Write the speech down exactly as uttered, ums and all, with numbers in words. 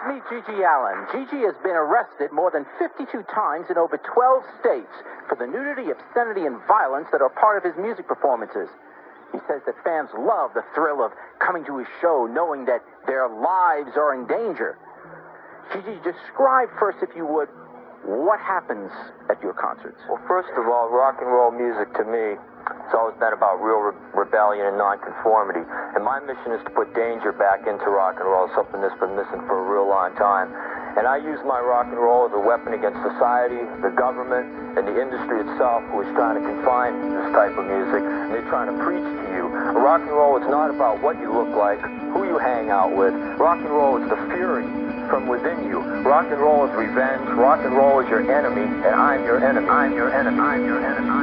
Meet Gigi Allen. Gigi has been arrested more than fifty-two times in over twelve states for the nudity, obscenity, and violence that are part of his music performances. He says that fans love the thrill of coming to his show knowing that their lives are in danger. Gigi, describe first, if you would, what happens at your concerts. Well, first of all, rock and roll music to me, it's always been about real re- rebellion and nonconformity. And my mission is to put danger back into rock and roll, something that's been missing for a real long time. And I use my rock and roll as a weapon against society, the government, and the industry itself, who is trying to confine this type of music. And they're trying to preach to you. Rock and roll is not about what you look like, who you hang out with. Rock and roll is the fury from within you. Rock and roll is revenge. Rock and roll is your enemy, and I'm your enemy. I'm your enemy. I'm your enemy.